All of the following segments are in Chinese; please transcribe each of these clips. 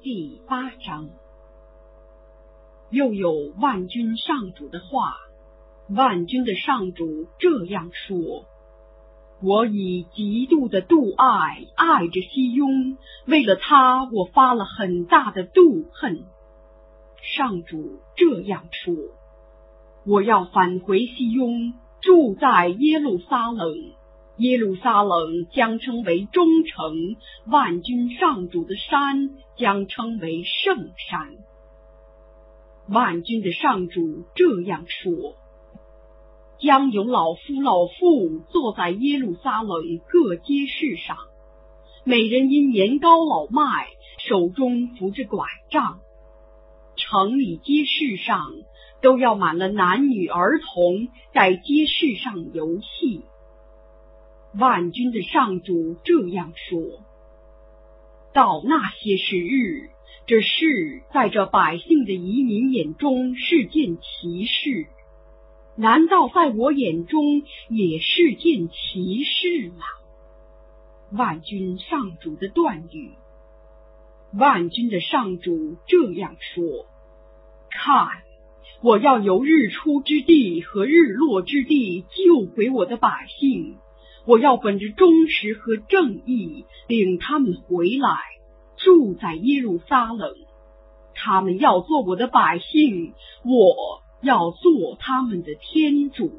第8章。又有万军上主的话，万军的上主这样说：我以极度的妒爱爱着西雍，为了他我发了很大的妒恨。上主这样说：我要返回西雍，住在耶路撒冷，耶路撒冷将称为忠城，万军上主的山将称为圣山。万军的上主这样说：将有老夫老妇坐在耶路撒冷各街市上，每人因年高老迈，手中扶着拐杖。城里街市上都要满了男女儿童在街市上游戏。万军的上主这样说：到那些时日，这事在这百姓的移民眼中是件奇事，难道在我眼中也是件奇事吗？万军上主的断语。万军的上主这样说：看，我要由日出之地和日落之地救回我的百姓，我要本着忠实和正义领他们回来，住在耶路撒冷。他们要做我的百姓，我要做他们的天主。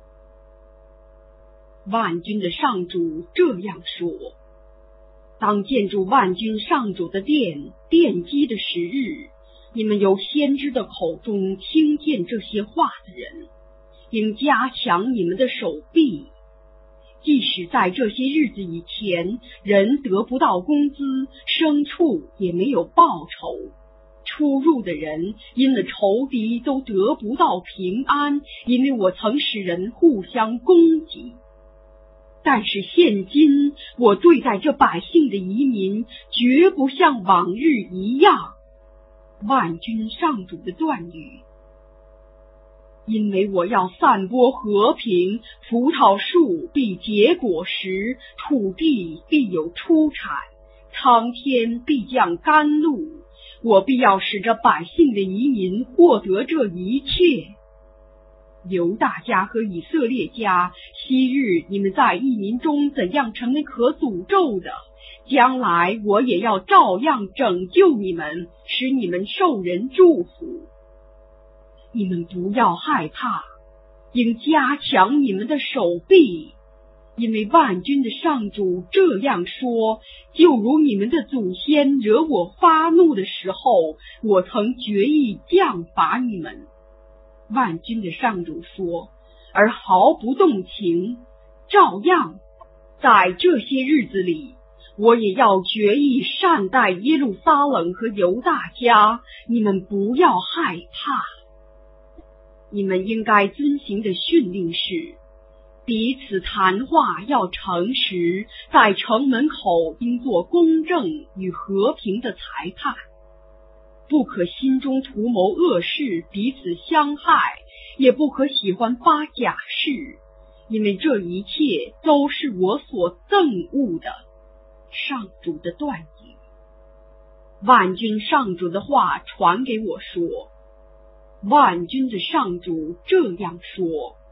万军的上主这样说：当建筑万军上主的殿基的时日，你们由先知的口中听见这些话的人，应加强你们的手臂。即使在这些日子以前，人得不到工资，牲畜也没有报酬，出入的人因了仇敌都得不到平安，因为我曾使人互相攻击。但是现今我对待这百姓的移民绝不像往日一样。万军上主的断语。因为我要散播和平，葡萄树必结果实，土地必有出产，苍天必降甘露，我必要使这百姓的移民获得这一切。犹大家和以色列家，昔日你们在异民中怎样成为可诅咒的，将来我也要照样拯救你们，使你们受人祝福。你们不要害怕，应加强你们的手臂，因为万军的上主这样说：就如你们的祖先惹我发怒的时候，我曾决意降罚你们。万军的上主说，而毫不动情，照样在这些日子里，我也要决意善待耶路撒冷和犹大家，你们不要害怕。你们应该遵行的训令是：彼此谈话要诚实，在城门口应做公正与和平的裁判，不可心中图谋恶事，彼此相害，也不可喜欢发假誓，因为这一切都是我所憎恶的。上主的断语。万军上主的话传给我说：万军的上主这样说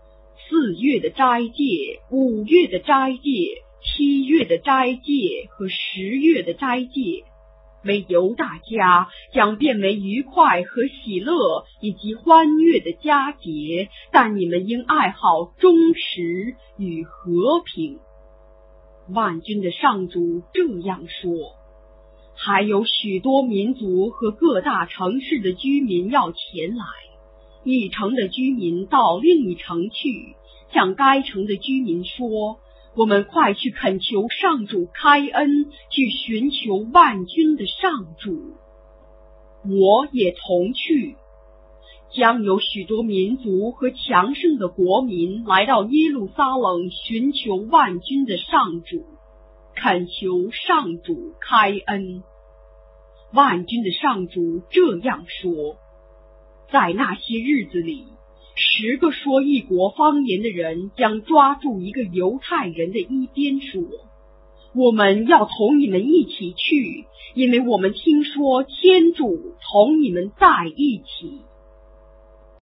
：4月的斋戒、5月的斋戒、7月的斋戒和10月的斋戒，为犹大家将变为愉快和喜乐以及欢悦的佳节，但你们应爱好忠实与和平。万军的上主这样说：还有许多民族和各大城市的居民要前来，一城的居民到另一城去，向该城的居民说：我们快去恳求上主开恩，去寻求万军的上主。我也同去。将有许多民族和强盛的国民来到耶路撒冷，寻求万军的上主，恳求上主开恩。万军的上主这样说：在那些日子里，10个说异国方言的人将抓住一个犹太人的衣边说： 我们要同你们一起去，因为我们听说天主同你们在一起。